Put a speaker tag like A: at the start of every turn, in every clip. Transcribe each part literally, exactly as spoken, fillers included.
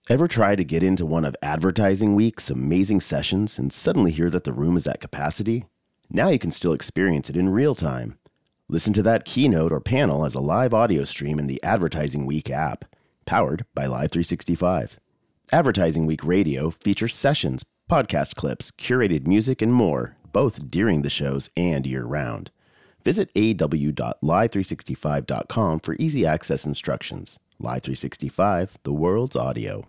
A: Ever try to get into one of Advertising Week's amazing sessions and suddenly hear that the room is at capacity? Now you can still experience it in real time. Listen to that keynote or panel as a live audio stream in the Advertising Week app, powered by Live three sixty-five. Advertising Week Radio features sessions, podcast clips, curated music, and more, both during the shows and year-round. Visit a w dot live three sixty-five dot com for easy access instructions. Live three sixty-five, the world's audio.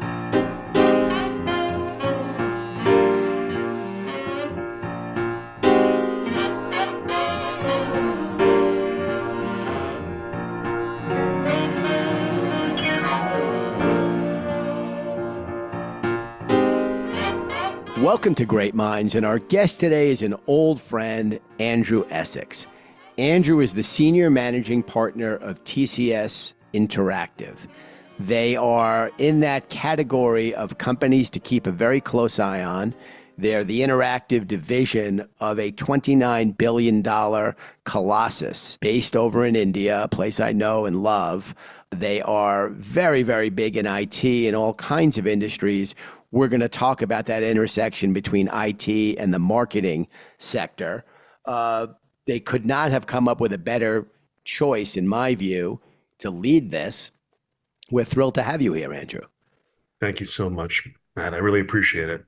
B: Welcome to Great Minds, and our guest today is an old friend, Andrew Essex. Andrew is the senior managing partner of T C S Interactive. They are in that category of companies to keep a very close eye on. They're the interactive division of a twenty-nine billion dollars colossus based over in India, a place I know and love. They are very, very big in I T and all kinds of industries. We're going to talk about that intersection between I T and the marketing sector. Uh, they could not have come up with a better choice, in my view, to lead this. We're thrilled to have you here, Andrew.
C: Thank you so much, Matt. I really appreciate it.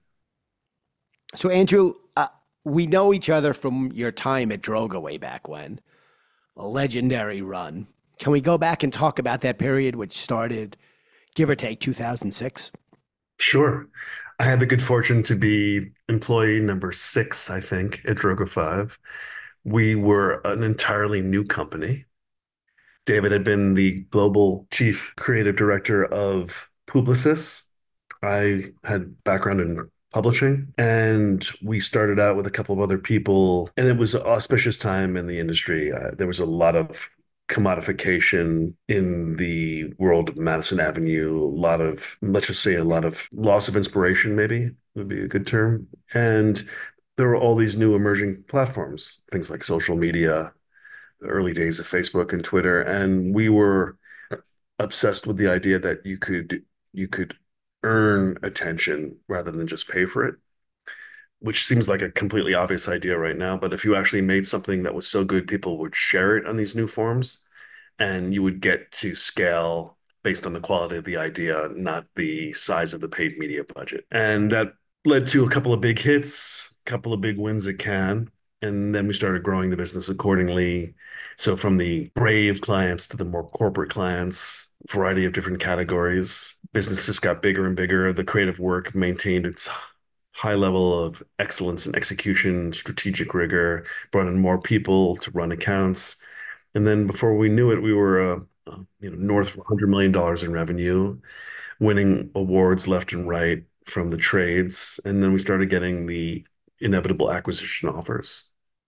B: So, Andrew, uh, we know each other from your time at Droga way back when, a legendary run. Can we go back and talk about that period, which started, give or take, two thousand six?
C: Sure. I had the good fortune to be employee number six, I think, at Droga five. We were an entirely new company. David had been the global chief creative director of Publicis. I had background in publishing, and we started out with a couple of other people, and it was an auspicious time in the industry. Uh, there was a lot of commodification in the world of Madison Avenue, a lot of, let's just say, a lot of loss of inspiration, maybe would be a good term. And there were all these new emerging platforms, things like social media, the early days of Facebook and Twitter. And we were obsessed with the idea that you could you could earn attention rather than just pay for it, which seems like a completely obvious idea right now. But if you actually made something that was so good, people would share it on these new forms, and you would get to scale based on the quality of the idea, not the size of the paid media budget. And that led to a couple of big hits, a couple of big wins at Cannes. And then we started growing the business accordingly. So from the brave clients to the more corporate clients, variety of different categories, business just got bigger and bigger. The creative work maintained its high level of excellence and execution, strategic rigor, brought in more people to run accounts. And then before we knew it, we were uh, uh, you know, north of one hundred million dollars in revenue, winning awards left and right from the trades. And then we started getting the inevitable acquisition offers.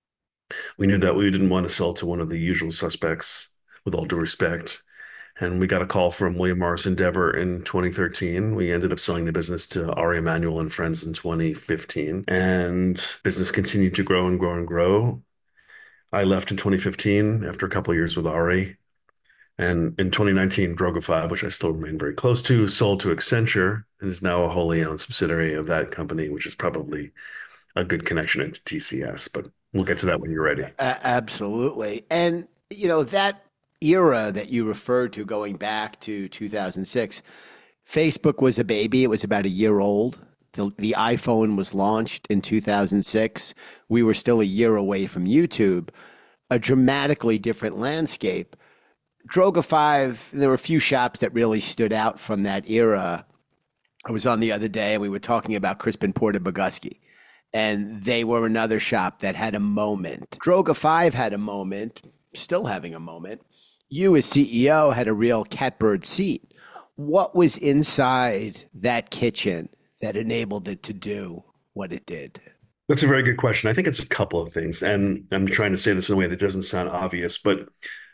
C: We knew that we didn't want to sell to one of the usual suspects, with all due respect. And we got a call from William Morris Endeavor in twenty thirteen. We ended up selling the business to Ari Emanuel and Friends in twenty fifteen. And business continued to grow and grow and grow. I left in twenty fifteen after a couple of years with Ari. And in twenty nineteen, Droga five, which I still remain very close to, sold to Accenture and is now a wholly owned subsidiary of that company, which is probably a good connection into T C S. But we'll get to that when you're ready.
B: Uh, absolutely. And, you know, that era that you referred to going back to two thousand six, Facebook was a baby. It was about a year old. The, the iPhone was launched in two thousand six. We were still a year away from YouTube, a dramatically different landscape. Droga five, there were a few shops that really stood out from that era. I was on the other day and we were talking about Crispin Porter Bogusky, and they were another shop that had a moment. Droga five had a moment, still having a moment. You as C E O had a real catbird seat. What was inside that kitchen that enabled it to do what it did?
C: That's a very good question. I think it's a couple of things, and I'm trying to say this in a way that doesn't sound obvious, but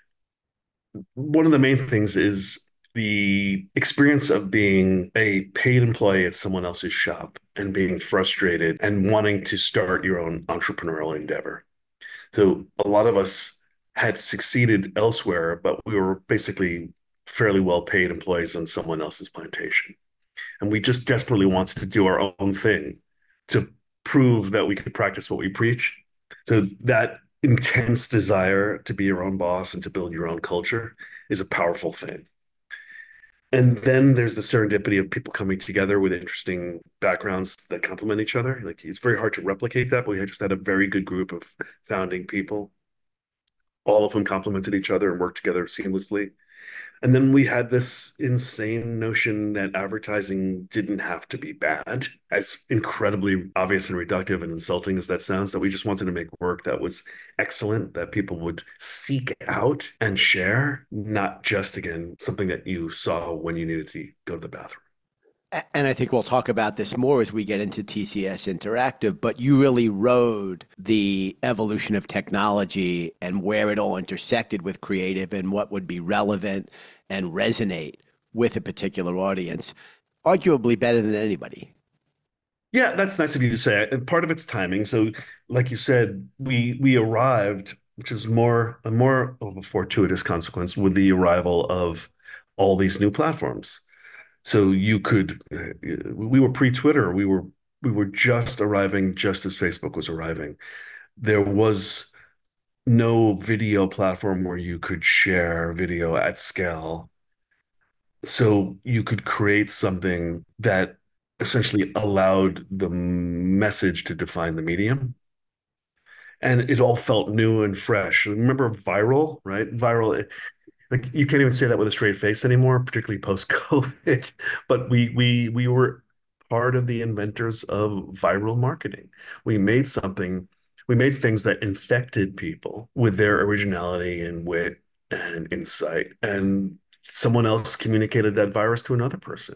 C: one of the main things is the experience of being a paid employee at someone else's shop and being frustrated and wanting to start your own entrepreneurial endeavor. So a lot of us had succeeded elsewhere, but we were basically fairly well paid employees on someone else's plantation. And we just desperately wanted to do our own thing to prove that we could practice what we preach. So that intense desire to be your own boss and to build your own culture is a powerful thing. And then there's the serendipity of people coming together with interesting backgrounds that complement each other. Like it's very hard to replicate that, but we just had a very good group of founding people, all of whom complemented each other and worked together seamlessly. And then we had this insane notion that advertising didn't have to be bad, as incredibly obvious and reductive and insulting as that sounds, that we just wanted to make work that was excellent, that people would seek out and share, not just, again, something that you saw when you needed to go to the bathroom.
B: And I think we'll talk about this more as we get into T C S Interactive, but you really rode the evolution of technology and where it all intersected with creative and what would be relevant and resonate with a particular audience, arguably better than anybody.
C: Yeah, that's nice of you to say. And part of it's timing. So, like you said, we we arrived, which is more a more of a fortuitous consequence with the arrival of all these new platforms. So you could, we were pre-Twitter. We were we were just arriving just as Facebook was arriving. There was no video platform where you could share video at scale. So you could create something that essentially allowed the message to define the medium. And it all felt new and fresh. Remember viral, right? Viral, like you can't even say that with a straight face anymore, particularly post-COVID. But we we we were part of the inventors of viral marketing. We made something, we made things that infected people with their originality and wit and insight. And someone else communicated that virus to another person.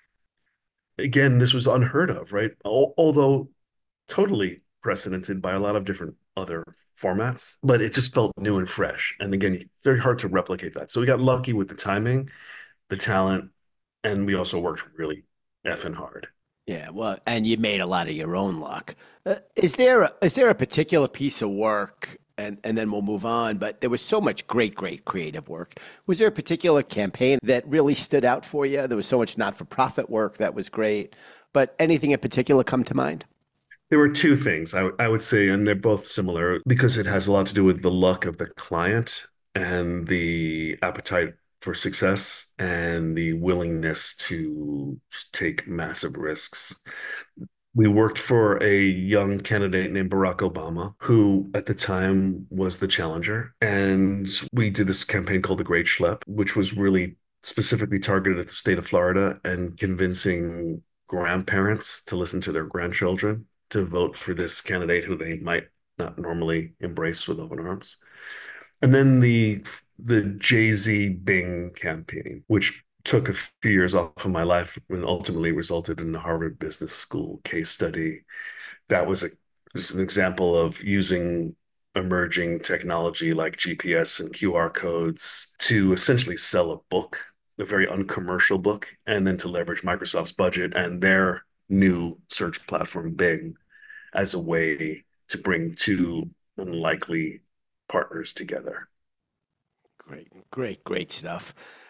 C: Again, this was unheard of, right? Although totally precedented by a lot of different other formats, but it just felt new and fresh. And again, very hard to replicate that. So we got lucky with the timing, the talent, and we also worked really effing hard.
B: Yeah, well, and you made a lot of your own luck. Uh, is there a, is there a particular piece of work, and and then we'll move on? But there was so much great, great creative work. Was there a particular campaign that really stood out for you? There was so much not-for-profit work that was great, but anything in particular come to mind?
C: There were two things I, I would say, and they're both similar because it has a lot to do with the luck of the client and the appetite for success and the willingness to take massive risks. We worked for a young candidate named Barack Obama, who at the time was the challenger. And we did this campaign called the Great Schlep, which was really specifically targeted at the state of Florida and convincing grandparents to listen to their grandchildren to vote for this candidate who they might not normally embrace with open arms. And then the the Jay-Z Bing campaign, which took a few years off of my life and ultimately resulted in the Harvard Business School case study. That was a was an example of using emerging technology like G P S and Q R codes to essentially sell a book, a very uncommercial book, and then to leverage Microsoft's budget and their new search platform Bing as a way to bring two unlikely partners together.
B: Great, great, great stuff.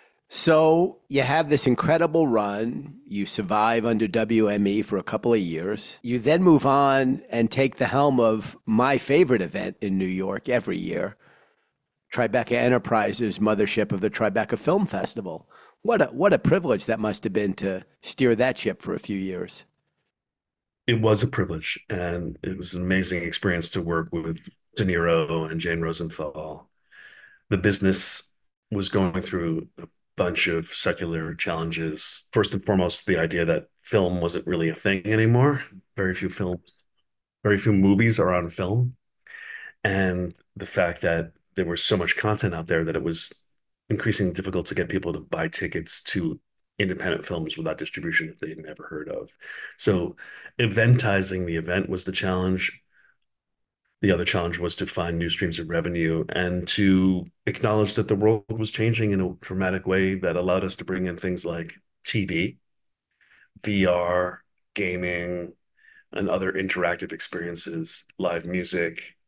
B: So you have this incredible run. You survive under W M E for a couple of years. You then move on and take the helm of my favorite event in New York every year, Tribeca Enterprises, mothership of the Tribeca Film Festival. What a what a privilege that must have been to steer that ship for a few years.
C: It was a privilege, and it was an amazing experience to work with De Niro and Jane Rosenthal. The business was going through a bunch of secular challenges. First and foremost, the idea that film wasn't really a thing anymore. Very few films, very few movies are on film. And the fact that there was so much content out there that it was increasingly difficult to get people to buy tickets to independent films without distribution that they'd never heard of. So eventizing the event was the challenge. The other challenge was to find new streams of revenue and to acknowledge that the world was changing in a dramatic way that allowed us to bring in things like T V, V R, gaming, and other interactive experiences, live music,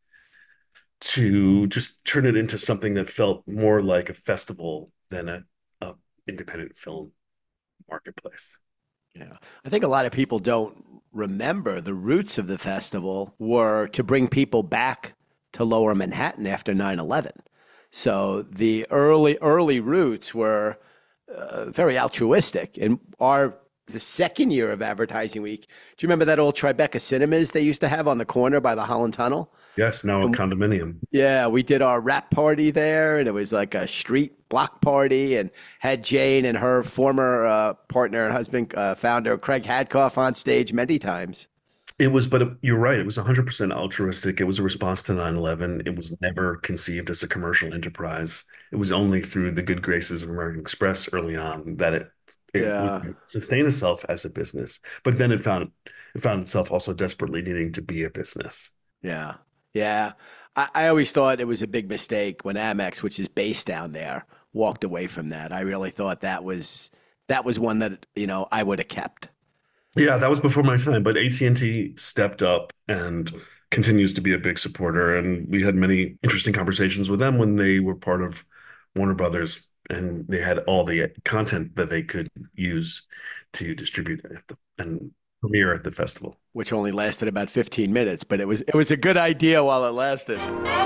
C: to just turn it into something that felt more like a festival than a, a independent film marketplace.
B: Yeah. I think a lot of people don't remember the roots of the festival were to bring people back to Lower Manhattan after nine eleven. So the early early roots were uh, very altruistic. And our the second year of Advertising Week, do you remember that old Tribeca Cinemas they used to have on the corner by the Holland Tunnel?
C: Yes, now a
B: And
C: condominium.
B: yeah, we did our rap party there, and it was like a street block party, and had Jane and her former uh, partner and husband, uh, founder Craig Hadcoff, on stage many times.
C: It was, but you're right. It was one hundred percent altruistic. It was a response to nine eleven. It was never conceived as a commercial enterprise. It was only through the good graces of American Express early on that it it
B: Yeah,
C: would sustain itself as a business. But then it found it found itself also desperately needing to be a business.
B: yeah, yeah. I, I always thought it was a big mistake when Amex, which is based down there, walked away from that. I really thought that was that was one that you know I would have kept.
C: Yeah, that was before my time, but A T and T stepped up and continues to be a big supporter. And we had many interesting conversations with them when they were part of Warner Brothers and they had all the content that they could use to distribute at the, and premiere at the festival.
B: Which only lasted about fifteen minutes, but it was it was a good idea while it lasted.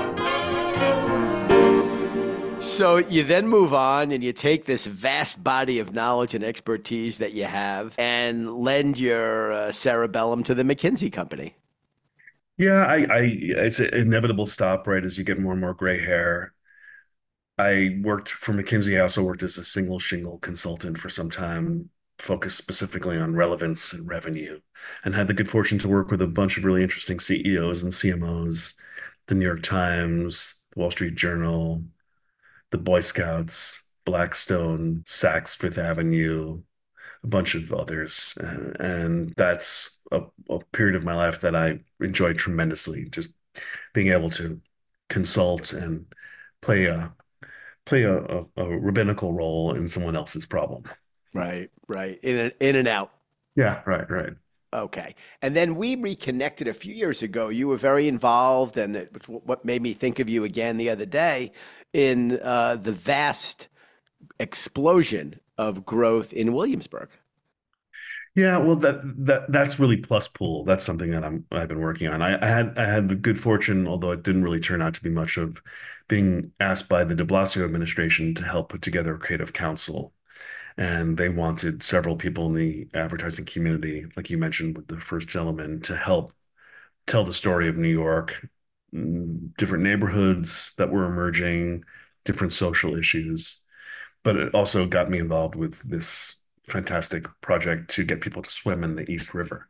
B: So you then move on and you take this vast body of knowledge and expertise that you have and lend your uh, cerebellum to the McKinsey Company.
C: Yeah, I, I, it's an inevitable stop, right? As you get more and more gray hair. I worked for McKinsey. I also worked as a single shingle consultant for some time, focused specifically on relevance and revenue, and had the good fortune to work with a bunch of really interesting C E Os and C M Os, the New York Times, the Wall Street Journal, the Boy Scouts, Blackstone, Saks Fifth Avenue, a bunch of others. Uh, and that's a, a period of my life that I enjoyed tremendously, just being able to consult and play a play a, a, a rabbinical role in someone else's problem.
B: Right, right. In and, in and out.
C: Yeah, right, right.
B: Okay. And then we reconnected a few years ago. You were very involved, and it, what made me think of you again the other day in uh, the vast explosion of growth in Williamsburg.
C: Yeah, well, that that that's really plus pool. That's something that I'm I've been working on. I, I had I had the good fortune, although it didn't really turn out to be much of, being asked by the De Blasio administration to help put together a creative council, and they wanted several people in the advertising community, like you mentioned with the first gentleman, to help tell the story of New York, mm, different neighborhoods that were emerging, different social issues. But it also got me involved with this fantastic project to get people to swim in the East River.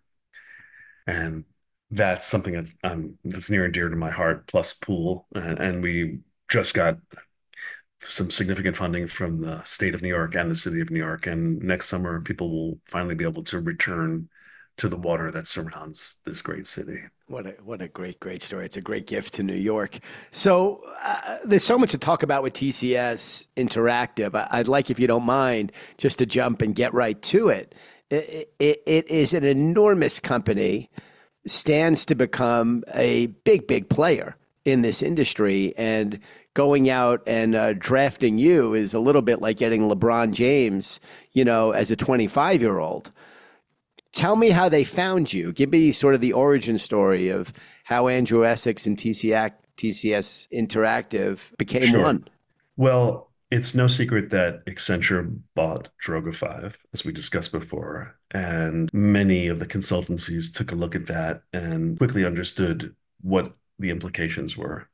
C: And that's something that's um, that's near and dear to my heart, plus pool. And, and we just got some significant funding from the state of New York and the city of New York. And next summer, people will finally be able to return to the water that surrounds this great city.
B: What a what a great great story! It's a great gift to New York. So uh, there's so much to talk about with T C S Interactive. I, I'd like, if you don't mind, just to jump and get right to it. It, it, it is an enormous company, stands to become a big big player in this industry, and going out and uh, drafting you is a little bit like getting LeBron James, you know, as a twenty-five year old. Tell me how they found you. Give me sort of the origin story of how Andrew Essex and T C S Interactive became
C: Sure.
B: one.
C: Well, it's no secret that Accenture bought Droga five, as we discussed before, and many of the consultancies took a look at that and quickly understood what the implications were.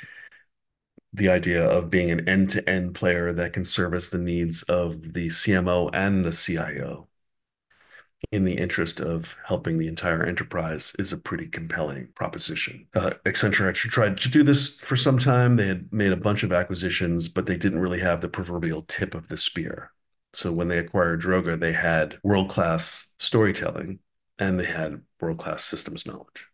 C: The idea of being an end-to-end player that can service the needs of the C M O and the C I O in the interest of helping the entire enterprise is a pretty compelling proposition. Uh, Accenture actually tried to do this for some time. They had made a bunch of acquisitions, but they didn't really have the proverbial tip of the spear. So when they acquired Droga, they had world-class storytelling and they had world-class systems knowledge.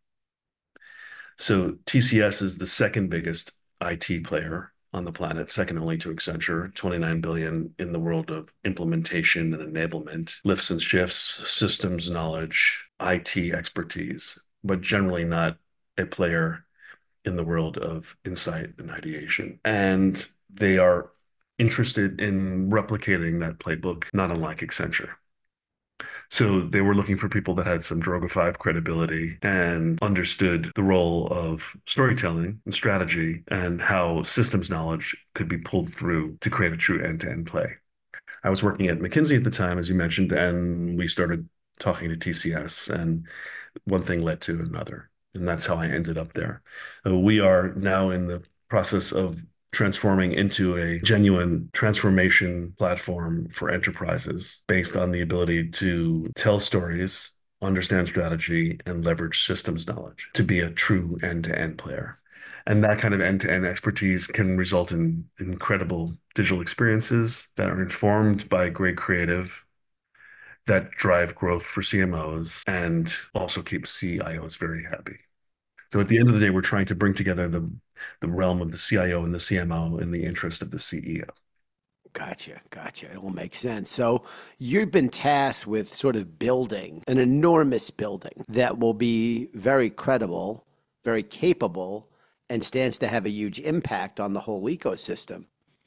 C: So T C S is the second biggest I T player on the planet, second only to Accenture, twenty-nine billion in the world of implementation and enablement, lifts and shifts, systems knowledge, I T expertise, but generally not a player in the world of insight and ideation. And they are interested in replicating that playbook, not unlike Accenture. So they were looking for people that had some Droga five credibility and understood the role of storytelling and strategy and how systems knowledge could be pulled through to create a true end-to-end play. I was working at McKinsey at the time, as you mentioned, and we started talking to T C S, and one thing led to another. And that's how I ended up there. Uh, we are now in the process of transforming into a genuine transformation platform for enterprises based on the ability to tell stories, understand strategy, and leverage systems knowledge to be a true end-to-end player. And that kind of end-to-end expertise can result in incredible digital experiences that are informed by great creative that drive growth for C M Os and also keep C I Os very happy. So at the end of the day, we're trying to bring together the the realm of the C I O and the C M O in the interest of the C E O.
B: Gotcha, gotcha. It all makes sense. So you've been tasked with sort of building an enormous building that will be very credible, very capable, and stands to have a huge impact on the whole ecosystem.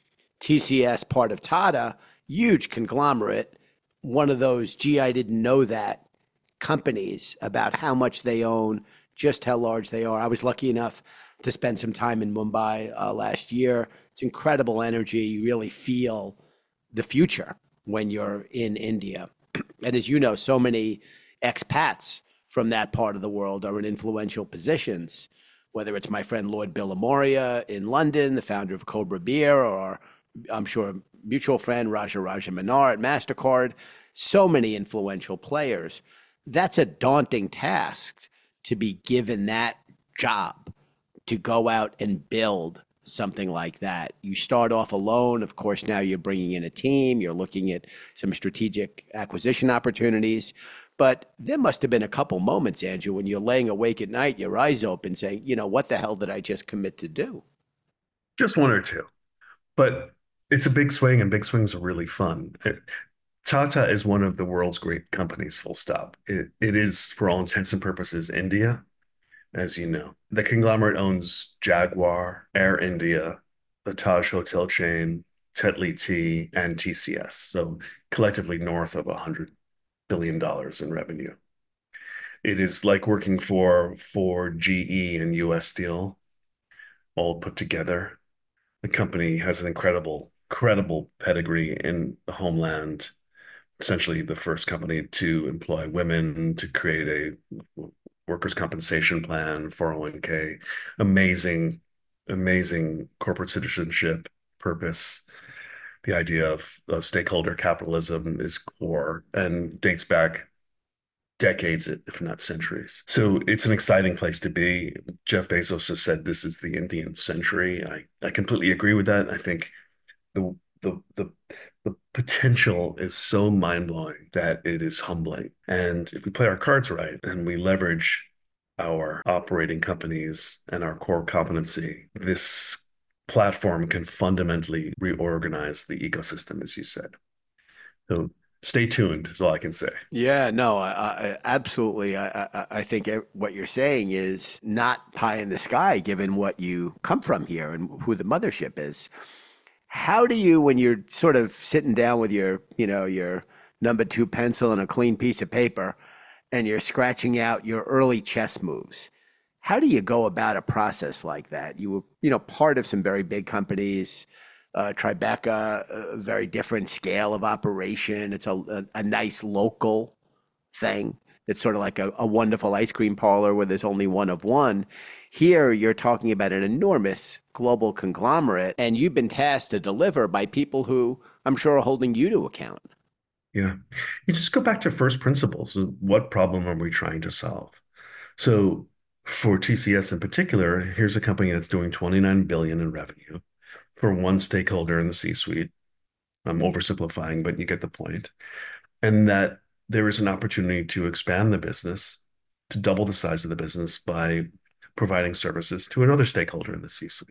B: T C S, part of Tata, huge conglomerate, one of those, gee, I didn't know that companies about how much they own, just how large they are. I was lucky enough to spend some time in Mumbai uh, last year. It's incredible energy. You really feel the future when you're in India. And as you know, so many expats from that part of the world are in influential positions, whether it's my friend Lord Billamoria in London, the founder of Cobra Beer, or I'm sure a mutual friend Raja Raja Manar at MasterCard, so many influential players. That's a daunting task to be given that job, to go out and build something like that. You start off alone. Of course, now you're bringing in a team. You're looking at some strategic acquisition opportunities. But there must have been a couple moments, Andrew, when you're laying awake at night, your eyes open, saying, you know, what the hell did I just commit to do?
C: Just one or two. But it's a big swing, and big swings are really fun. It, Tata is one of the world's great companies, full stop. It, it is, for all intents and purposes, India, as you know. The conglomerate owns Jaguar, Air India, the Taj Hotel chain, Tetley Tea, and T C S. So collectively north of one hundred billion dollars in revenue. It is like working for, for G E and U S Steel all put together. The company has an incredible, incredible pedigree in the homeland, essentially the first company to employ women, to create a workers' compensation plan, four oh one k, amazing, amazing corporate citizenship purpose. The idea of, of stakeholder capitalism is core and dates back decades, if not centuries. So it's an exciting place to be. Jeff Bezos has said this is the Indian century. I, I completely agree with that. I think the the the the potential is so mind-blowing that it is humbling. And if we play our cards right and we leverage our operating companies and our core competency, this platform can fundamentally reorganize the ecosystem, as you said. So stay tuned is all I can say.
B: Yeah, no, I, I absolutely. I, I, I think e- what you're saying is not pie in the sky, given what you come from here and who the mothership is. How do you, when you're sort of sitting down with your, you know, your number two pencil and a clean piece of paper, and you're scratching out your early chess moves, how do you go about a process like that? You were, you know, part of some very big companies, uh, Tribeca, a very different scale of operation. It's a, a, a nice local thing. It's sort of like a, a wonderful ice cream parlor where there's only one of one. Here, you're talking about an enormous global conglomerate, and you've been tasked to deliver by people who I'm sure are holding you to account.
C: Yeah. You just go back to first principles. What problem are we trying to solve? So for T C S in particular, here's a company that's doing twenty-nine billion in revenue for one stakeholder in the C-suite. I'm oversimplifying, but you get the point. And that there is an opportunity to expand the business, to double the size of the business by providing services to another stakeholder in the C-suite.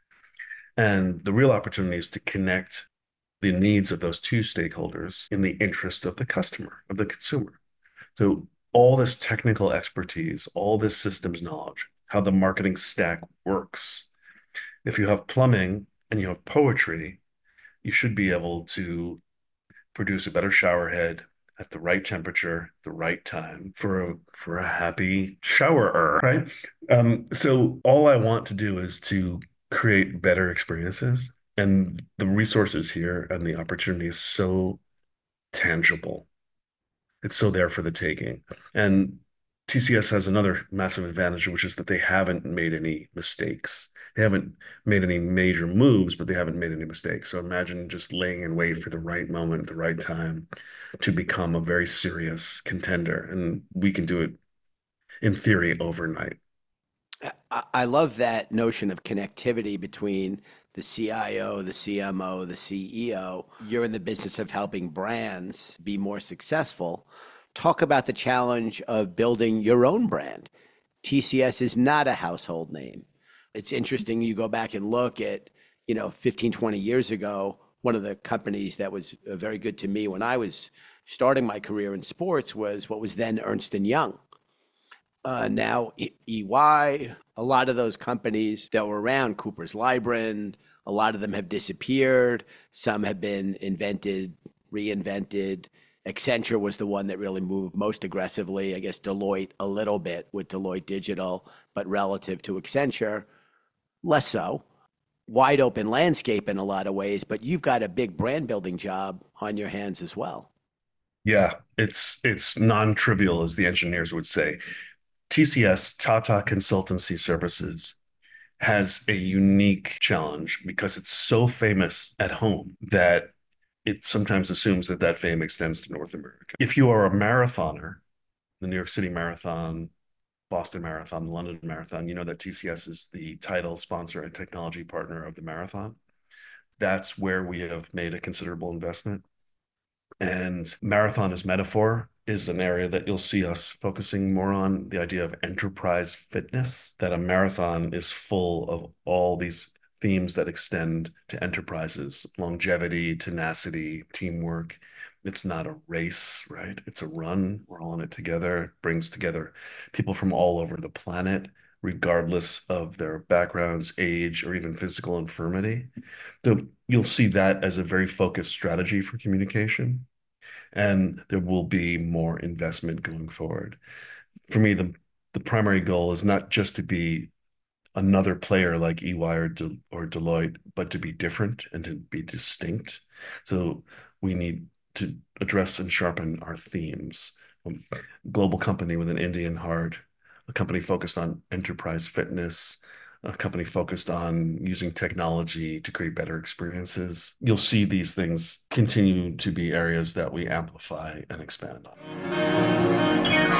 C: And the real opportunity is to connect the needs of those two stakeholders in the interest of the customer, of the consumer. So all this technical expertise, all this systems knowledge, how the marketing stack works. If you have plumbing and you have poetry, you should be able to produce a better shower head, at the right temperature, the right time for a for a happy showerer, right? Um, so all I want to do is to create better experiences, and the resources here and the opportunity is so tangible. It's so there for the taking. And T C S has another massive advantage, which is that they haven't made any mistakes. They haven't made any major moves, but they haven't made any mistakes. So imagine just laying in wait for the right moment at the right time to become a very serious contender. And we can do it in theory overnight.
B: I, I love that notion of connectivity between the C I O, the C M O, the C E O. You're in the business of helping brands be more successful. Talk about the challenge of building your own brand. T C S is not a household name. It's interesting, you go back and look at, you know, fifteen, twenty years ago, one of the companies that was uh, very good to me when I was starting my career in sports was what was then Ernst and Young. Uh, now E- EY, a lot of those companies that were around, Cooper's Lybrand, a lot of them have disappeared. Some have been invented, reinvented. Accenture was the one that really moved most aggressively. I guess Deloitte a little bit with Deloitte Digital, but relative to Accenture, less so. Wide open landscape in a lot of ways, but you've got a big brand building job on your hands as well.
C: Yeah, it's it's non-trivial, as the engineers would say. T C S, Tata Consultancy Services, has a unique challenge because it's so famous at home that it sometimes assumes that that fame extends to North America. If you are a marathoner, the New York City Marathon, Boston Marathon, the London Marathon, you know that T C S is the title sponsor and technology partner of the marathon. That's where we have made a considerable investment. And marathon as metaphor is an area that you'll see us focusing more on, the idea of enterprise fitness, that a marathon is full of all these themes that extend to enterprises, longevity, tenacity, teamwork. It's not a race, right? It's a run. We're all in it together. It brings together people from all over the planet, regardless of their backgrounds, age, or even physical infirmity. So you'll see that as a very focused strategy for communication, and there will be more investment going forward. For me, the the primary goal is not just to be another player like E Y or De, or Deloitte, but to be different and to be distinct. So we need to address and sharpen our themes. Um, global company with an Indian heart, a company focused on enterprise fitness, a company focused on using technology to create better experiences. You'll see these things continue to be areas that we amplify and expand on.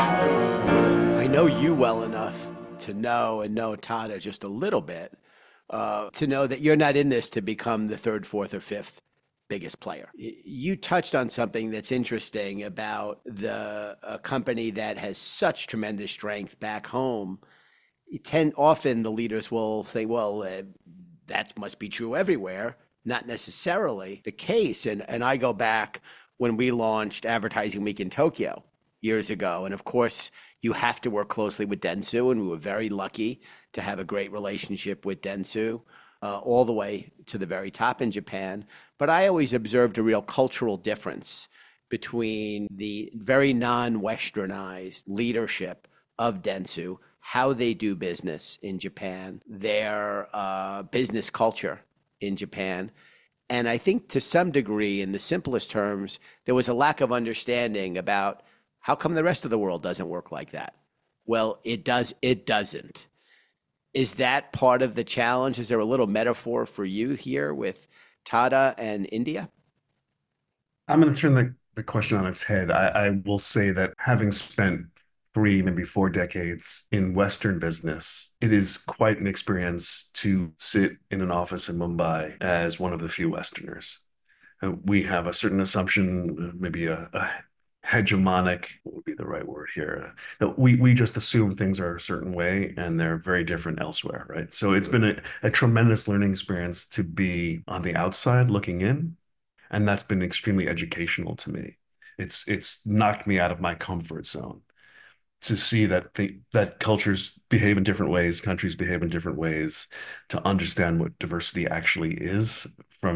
B: I know you well enough to know and know Tata just a little bit uh, to know that you're not in this to become the third, fourth, or fifth biggest player. Y- You touched on something that's interesting about the a company that has such tremendous strength back home. You tend often the leaders will say, "Well, uh, that must be true everywhere." Not necessarily the case. And and I go back when we launched Advertising Week in Tokyo years ago, and of course you have to work closely with Dentsu, and we were very lucky to have a great relationship with Dentsu, uh, all the way to the very top in Japan. But I always observed a real cultural difference between the very non-Westernized leadership of Dentsu, how they do business in Japan, their uh, business culture in Japan. And I think to some degree, in the simplest terms, there was a lack of understanding about how come the rest of the world doesn't work like that? Well, it does, it doesn't. Is that part of the challenge? Is there a little metaphor for you here with Tata and India?
C: I'm going to turn the, the question on its head. I, I will say that having spent three, maybe four decades in Western business, it is quite an experience to sit in an office in Mumbai as one of the few Westerners. Uh, we have a certain assumption, uh, maybe a, a hegemonic, what would be the right word here? Uh, that we we just assume things are a certain way and they're very different elsewhere, right? So it's been a, a tremendous learning experience to be on the outside looking in, and that's been extremely educational to me. It's it's knocked me out of my comfort zone to see that the, that cultures behave in different ways, countries behave in different ways, to understand what diversity actually is from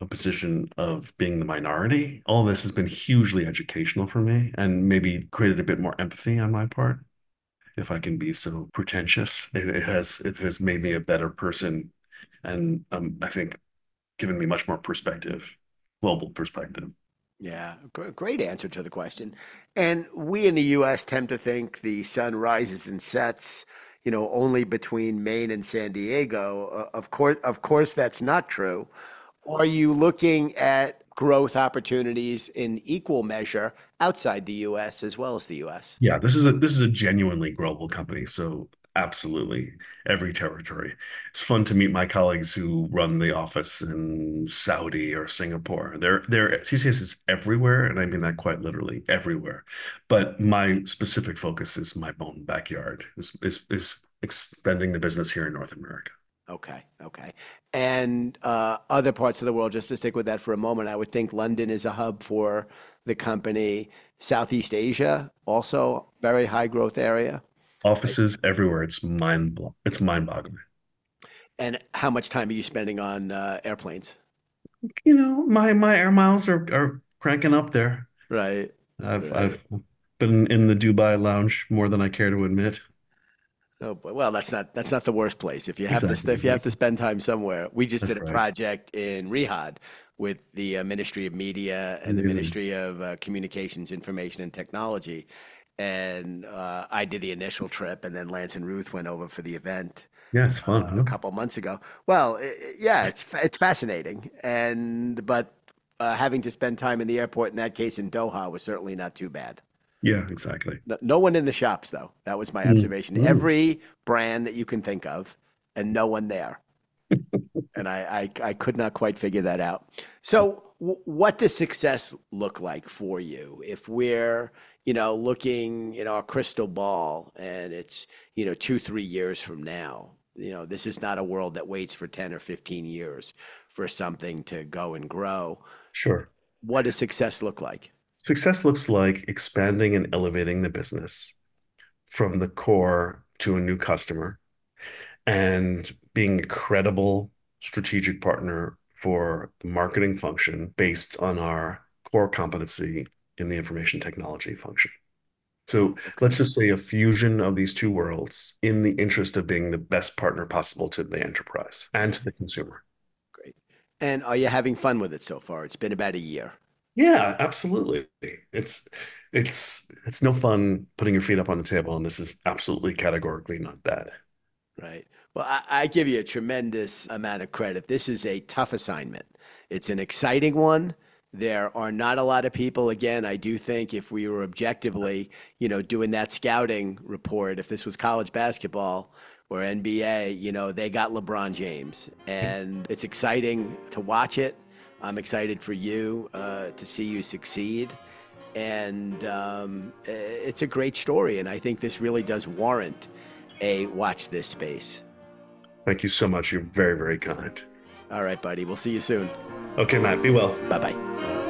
C: a position of being the minority. All this has been hugely educational for me and maybe created a bit more empathy on my part, if I can be so pretentious. It, it has it has made me a better person, and um, I think given me much more perspective, global perspective.
B: Yeah, gr- great answer to the question. And we in the U S tend to think the sun rises and sets, you know, only between Maine and San Diego. Uh, of course, of course, that's not true. Are you looking at growth opportunities in equal measure outside the U S as well as the U S?
C: Yeah, this is a this is a genuinely global company, so absolutely every territory. It's fun to meet my colleagues who run the office in Saudi or Singapore. They're they're T C S is everywhere, and I mean that quite literally everywhere. But my specific focus is my own backyard, is is, is expanding the business here in North America.
B: Okay, okay. And uh, other parts of the world, just to stick with that for a moment, I would think London is a hub for the company. Southeast Asia, also very high growth area.
C: Offices everywhere. It's mind it's mind-boggling.
B: And how much time are you spending on uh, airplanes?
C: You know, my my air miles are are cranking up there.
B: Right,
C: I've
B: right.
C: I've been in the Dubai lounge more than I care to admit.
B: Oh boy. Well, that's not that's not the worst place. If you have to st-
C: Exactly.
B: if you have to spend time somewhere, we just did
C: That's
B: a
C: right.
B: project in Riyadh with the uh, Ministry of Media and the
C: Amazing.
B: Ministry of uh, Communications, Information, and Technology, and uh, I did the initial trip, and then Lance and Ruth went over for the event
C: Yeah, it's fun,
B: uh, a
C: huh?
B: couple months ago. Well, i i- yeah, it's fa- it's fascinating, and but uh, having to spend time in the airport in that case in Doha was certainly not too bad.
C: Yeah, exactly.
B: No, no one in the shops, though. That was my
C: Mm.
B: observation.
C: Mm.
B: Every brand that you can think of, and no one there. And I, I, I could not quite figure that out. So, w- what does success look like for you if we're, you know, looking in our crystal ball and it's, you know, two, three years from now? You know, this is not a world that waits for ten or fifteen years for something to go and grow.
C: Sure.
B: What does success look like?
C: Success looks like expanding and elevating the business from the core to a new customer and being a credible strategic partner for the marketing function based on our core competency in the information technology function. So let's
B: Okay,
C: just say a fusion of these two worlds in the interest of being the best partner possible to the enterprise and to the consumer.
B: great. And are you having fun with it so far? It's been about a year.
C: Yeah, absolutely. It's it's it's no fun putting your feet up on the table, and this is absolutely categorically not that.
B: Right. Well, I, I give you a tremendous amount of credit. This is a tough assignment. It's an exciting one. There are not a lot of people. Again, I do think if we were objectively, you know, doing that scouting report, if this was college basketball or N B A, you know, they got LeBron James. And it's exciting to watch it. I'm excited for you uh, to see you succeed. And um, it's a great story. And I think this really does warrant a watch this space.
C: Thank you so much. You're very, very kind.
B: All right, buddy. We'll see you soon.
C: Okay, Matt, be well.
B: Bye bye.